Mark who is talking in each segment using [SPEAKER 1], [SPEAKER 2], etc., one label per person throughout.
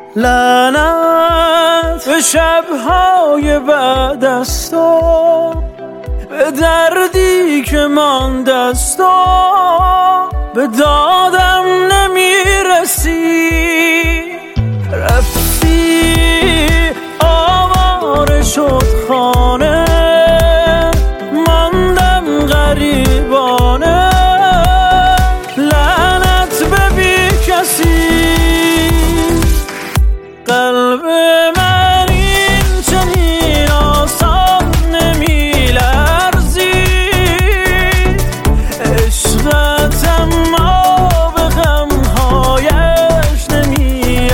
[SPEAKER 1] لعنت به شب‌های بعد از تو، به دردی که مانده از تو، به دادم نمیرسی. رفتی آواره شد خانه، ماندم غریبانه. لعنت به بی کسی، قلب من این چنین آسان نمیلرزی. عشقت اما به غمهایش نمیارزی.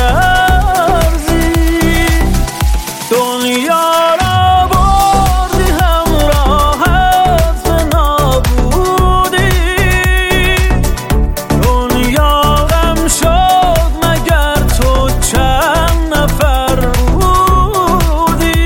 [SPEAKER 1] دنیا را بردی همراهت به نابودی. دنیا غم شد مگر تو چند نفر بودی.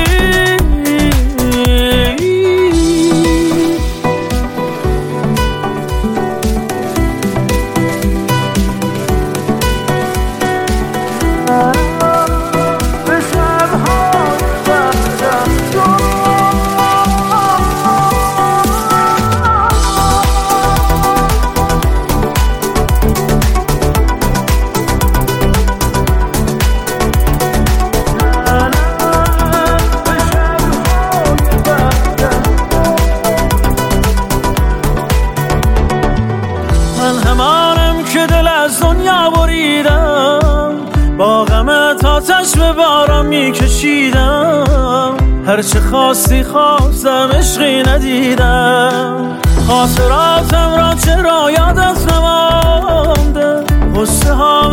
[SPEAKER 1] به شب‌های بعد از تو، من همانم که دل از دنیا بریدم، با غمت آتش به بارم میکشیدم. هرچه خواستی خواستم، عشقی ندیدم. خاطراتم را چرا یادت نمانده؟ غصه ها